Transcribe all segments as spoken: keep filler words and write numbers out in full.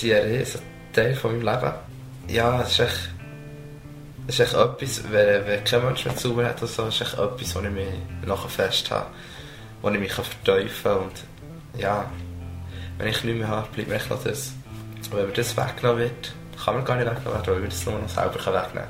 sind ein riesen Teil von meinem Leben. Ja, es ist echt, es ist echt etwas, wenn, wenn kein Mensch mehr zu mir hat, oder so, es ist echt etwas, wo ich mich nachher fest habe, wo ich mich verteufeln kann. Und ja, wenn ich nichts mehr habe, bleibt mir echt noch das. Und wenn mir das weggenommen wird, kann man gar nicht weggenommen werden, weil wir das nur noch selber wegnehmen kann.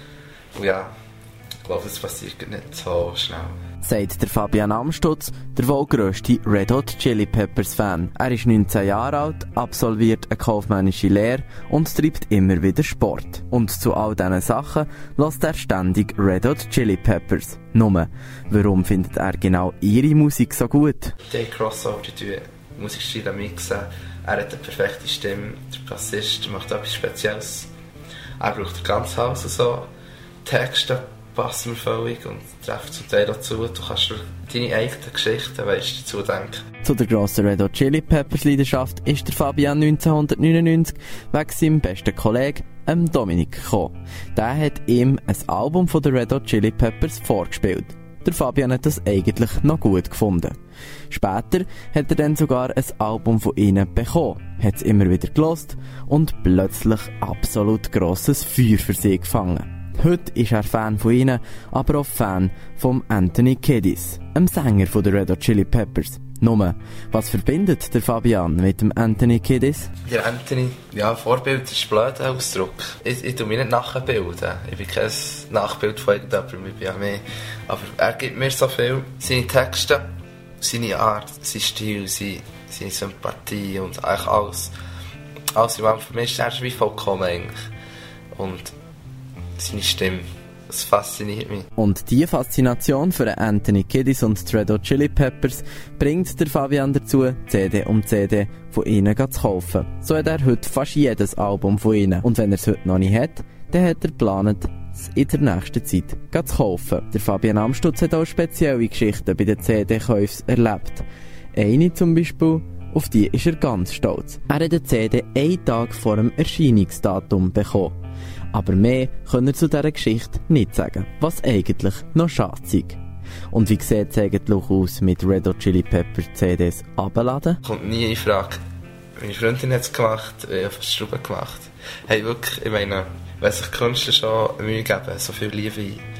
Und ja, ich glaube, das passiert nicht so schnell. Sagt der Fabian Amstutz, der wohl grösste Red Hot Chili Peppers Fan. Er ist neunzehn Jahre alt, absolviert eine kaufmännische Lehre und treibt immer wieder Sport. Und zu all diesen Sachen hört er ständig Red Hot Chili Peppers. Nur, warum findet er genau ihre Musik so gut? Die Crossover, die Musikstile mixen. Er hat eine perfekte Stimme, der Bassist macht etwas Spezielles. Er braucht das ganze Haus und so. Texte passen mir völlig und treffen zum Teil dazu. Du kannst durch deine eigenen Geschichten weißt, dazu denken. Zu der grossen Red Hot Chili Peppers Leidenschaft ist der Fabian neunzehnhundertneunundneunzig wegen seinem besten Kollegen, ähm Dominik, gekommen. Der hat ihm ein Album von der Red Hot Chili Peppers vorgespielt. Der Fabian hat das eigentlich noch gut gefunden. Später hat er dann sogar ein Album von ihnen bekommen, hat es immer wieder gelost und plötzlich absolut grosses Feuer für sie gefangen. Heute ist er Fan von ihnen, aber auch Fan von Anthony Kiedis, einem Sänger von der Red Hot Chili Peppers. Nur, was verbindet der Fabian mit dem Anthony Kiedis? Der Anthony, ja, Vorbild ist ein blöder Ausdruck. Ich, ich tue mich nicht nachbilden. Ich bin kein Nachbild von irgendjemandem, ich bin ja mehr. Aber er gibt mir so viel. Seine Texte, seine Art, sein Stil, seine, seine Sympathie und eigentlich alles. Alles im Für mich ist er wie vollkommen eigentlich. Und seine Stimme, das fasziniert mich. Und diese Faszination für Anthony Kiedis und die Red Hot Chili Peppers bringt der Fabian dazu, C D um C D von ihnen zu kaufen. So hat er heute fast jedes Album von ihnen. Und wenn er es heute noch nicht hat, dann hat er geplant, es in der nächsten Zeit zu kaufen. Der Fabian Amstutz hat auch spezielle Geschichten bei den C D-Käufen erlebt. Eine zum Beispiel, auf die ist er ganz stolz. Er hat eine C D einen Tag vor dem Erscheinungsdatum bekommen. Aber mehr können wir zu dieser Geschichte nicht sagen, was eigentlich noch schade ist. Und wie sieht es eigentlich aus mit Red Hot Chili Peppers C Ds abladen? Kommt nie in Frage. Meine Freundin hat es gemacht, ich habe es Schrauben gemacht. Hey, wirklich, ich meine, wenn sich Künstler schon Mühe geben, so viel Liebe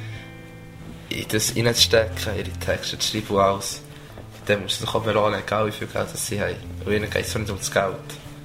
in das reinzustecken, ihre Texte zu schreiben und alles, dann muss es doch auch belohnen, egal wie viel Geld sie haben. Und ihnen geht es nicht ums Geld.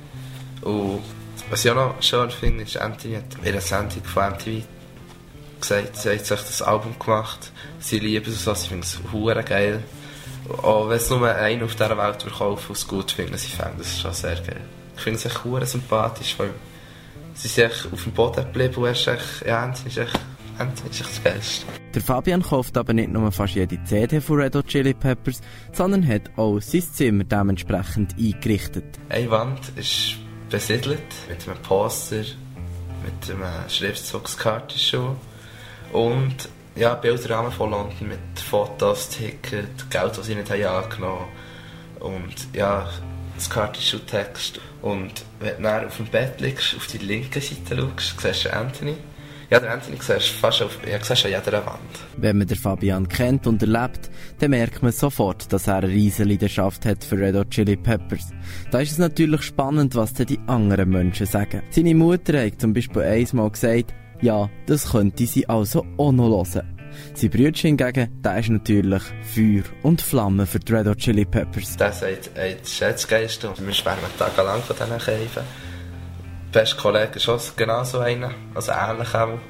Und was ich auch noch schön finde, ist, Anthony hat in einer Sendung von M T V gesagt, sie hat sich das Album gemacht, sie lieben es, sie finden es verdammt geil. Auch wenn es nur einen auf dieser Welt verkauft und es gut finden, sie finden es schon sehr geil. Ich finde es echt verdammt sympathisch, weil sie sind echt auf dem Boden geblieben und er ist echt, ja, Anthony ist echt, Anthony ist echt das Geilste. Der Fabian kauft aber nicht nur fast jede C D von Red Hot Chili Peppers, sondern hat auch sein Zimmer dementsprechend eingerichtet. Eine Wand ist besiedelt mit einem Poster, mit einem Schriftzugskarte schon und ja, Bilderrahmen von London mit Fotos, Ticket, Geld, das sie nicht haben angenommen und ja, das Karte ist schon Text. Und wenn du dann auf dem Bett liegst, auf die linke Seite schaust, siehst du Anthony. Ja, der Anthony siehst du fast auf, ja, siehst du an jeder Wand. Wenn man den Fabian kennt und erlebt, dann merkt man sofort, dass er eine riesige Leidenschaft hat für Red Hot Chili Peppers. Da ist es natürlich spannend, was dann die anderen Menschen sagen. Seine Mutter hat zum Beispiel einmal gesagt, ja, das könnte sie also auch noch hören. Sein Bruder hingegen, der ist natürlich Feuer und Flamme für die Red Hot Chili Peppers. Der sagt, ey, das ist das Geilste und wir schwärmen tagelang von diesen Käfen. Der beste Kollege ist auch genau so einer, also ähnlich auch.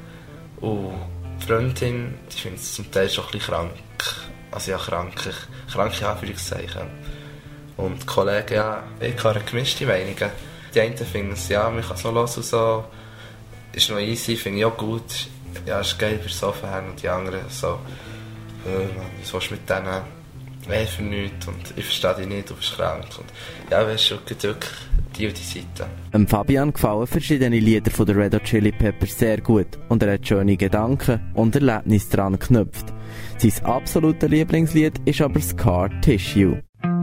Und die Freundin, die findet es zum Teil schon ein bisschen krank. Also ja, krank, kranke Anführungszeichen. Und die Kollegen, ja, ich habe gemischte Meinungen. Die einen finden es, ja, man kann es noch hören und so. Ist noch easy, finde ich auch gut. Ja, ist geil für so Fan und die anderen so, äh, Mann, was willst du mit denen? Nein, für nichts und ich verstehe dich nicht, du bist krank. Und ja, weißt du, wirklich die und die Seite. Dem Fabian gefallen verschiedene Lieder von der Red Hot Chili Peppers sehr gut und er hat schöne Gedanken und Erlebnisse daran geknüpft. Sein absolutes Lieblingslied ist aber Scar Tissue.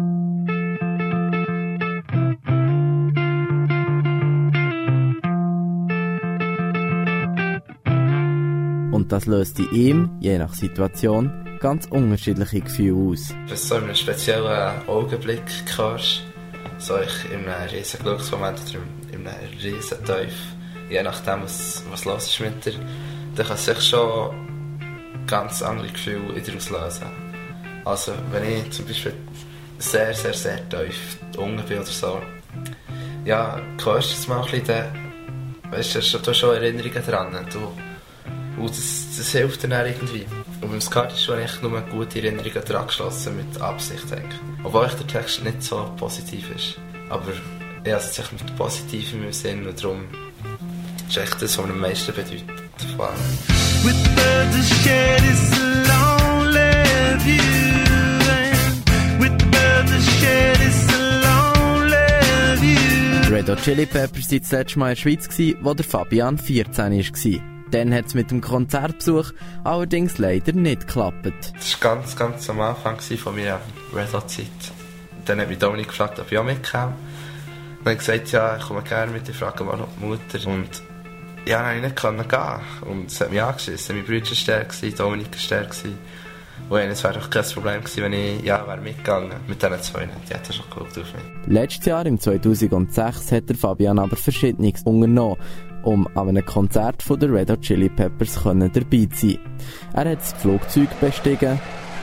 Und das löst in ihm, je nach Situation, ganz unterschiedliche Gefühle aus. Wenn du so in einem speziellen Augenblick hörst, so ich in einem riesen Glücksmoment oder einen riesen Teufel. Je nachdem, was, was los ist mit dir, dann kann sich schon ganz andere Gefühle in dir auslösen. Also, wenn ich zum Beispiel sehr, sehr, sehr tief unten bin oder so, ja, hörst du es mal ein bisschen, dann, weißt du, du hast schon Erinnerungen dran. Du, und das, das hilft dir dann irgendwie. Und beim Skat ist schon echt nur gute Erinnerungen dran geschlossen, mit Absicht eigentlich. Obwohl der Text nicht so positiv ist. Aber ja, es ist mit Positivem im Sinn und darum ist echt das, was mir am meisten bedeutet. With birds of shed is a lonely view, and with birds of shed is a lonely view. Red Hot Chili Peppers waren das letzte Mal in der Schweiz, wo der Fabian vierzehn war. Dann hat es mit dem Konzertbesuch allerdings leider nicht geklappt. Das war ganz, ganz am Anfang von meiner Red Hot-Zeit. Dann hat mich Dominik gefragt, ob ich auch mitkomme. Dann habe ich gesagt, ja, ich komme gerne mit, ich frage mal noch die Mutter. Und ja, dann konnte ich nicht gehen. Und es hat mich angeschissen. Mein Bruder war stark, Dominik war stark. Und es wäre doch kein Problem gewesen, wenn ich ja, wäre mitgegangen mit diesen zwei. Die hätten schon geschaut auf mich. Letztes Jahr, im zweitausendsechs, hat der Fabian aber Verschiedenes unternommen, um an einem Konzert von der Red Hot Chili Peppers dabei zu sein. Er hat das Flugzeug bestiegen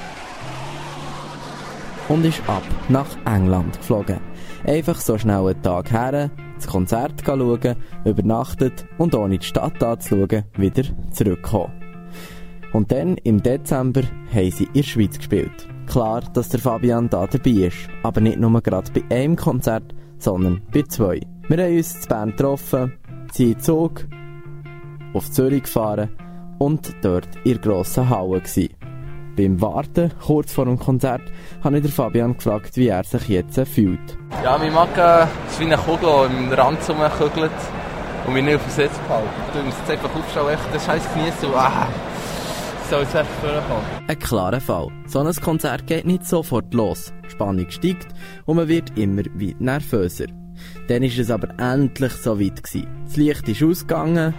und ist ab nach England geflogen. Einfach so schnell einen Tag her, das Konzert schauen, übernachtet und ohne die Stadt anzuschauen, wieder zurückkommen. Und dann, im Dezember, haben sie in der Schweiz gespielt. Klar, dass der Fabian da dabei ist, aber nicht nur gerade bei einem Konzert, sondern bei zwei. Wir haben uns in Bern getroffen, sind in Zug auf Zürich gefahren und dort in der grossen Halle gewesen. Beim Warten, kurz vor dem Konzert, habe ich den Fabian gefragt, wie er sich jetzt fühlt. Ja, mein Magen ist wie eine Kugel, die im Rand rumkugelt und mich nicht auf den Sitz behalten. Ich muss jetzt einfach aufstehen, echt den Scheiß genießen und ah, soll jetzt einfach vorkommen. Ein klarer Fall. So ein Konzert geht nicht sofort los. Die Spannung steigt und man wird immer wie nervöser. Dann war es aber endlich so weit gewesen. Das Licht ist ausgegangen,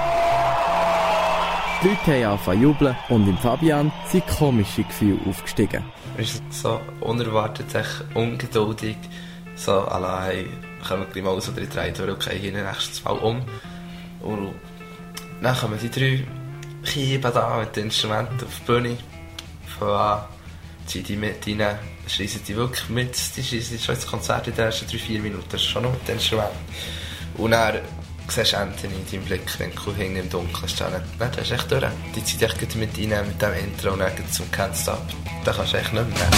die Leute haben angefangen zu jubeln und im Fabian sind komische Gefühle aufgestiegen. Es ist so unerwartet, echt ungeduldig, so allein, kommen wir gleich mal so drei, drei durch, okay, hier nächstes Mal um. Und dann kommen die drei Kieben da mit den Instrumenten auf die Bühne, von an, ziehen die mit rein, schreissen die wirklich mit, die schreissen schon das Konzert in den ersten drei, vier Minuten, das ist schon noch mit den Instrumenten. Und dann siehst du Anthony in deinem Blickwinkel hinten im Dunkeln stehen. Nein, das ist echt durch. Die zieht dich mit rein mit dem Intro und dann zum Can't Stop. Da kannst du echt nicht mehr.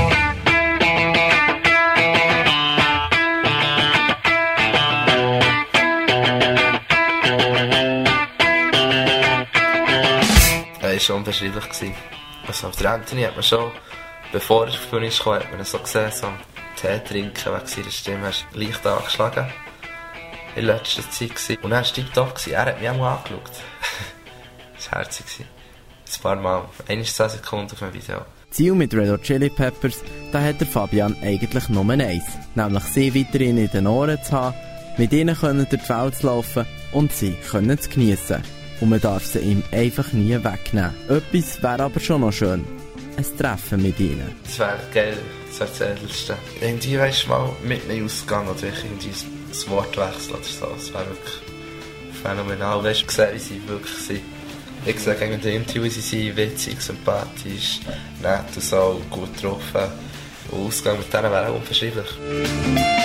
Das war schon unbeschreiblich. Also auf der Anthony hat man schon, bevor er auf die Bühne kam, hat man so gesehen, so Tee trinken wegen seiner Stimme, er ist leicht angeschlagen. In letzter Zeit. Und er war tiptop. Er hat mich auch mal angeschaut. Das war herzig. Ein paar Mal. Einmal zehn Sekunden auf dem Video. Ziel mit Red Hot Chili Peppers, da hat der Fabian eigentlich nur eins. Nämlich sie weiterhin in den Ohren zu haben, mit ihnen können durch die Welt zu laufen und sie können zu geniessen. Und man darf sie ihm einfach nie wegnehmen. Etwas wäre aber schon noch schön. Ein Treffen mit ihnen. Das wäre geil. Das wäre das Edelste. Irgendwie weisst du mal mit ihnen ausgegangen oder irgendwie das Wortwechsel oder so. Das wäre wirklich phänomenal. Weißt du, gesehen, wie sie wirklich sind. Ich sehe gegen den Interview, wie sie sind witzig, sympathisch, nett und so, gut getroffen. Und Ausgang mit denen wäre auch unverschreiblich.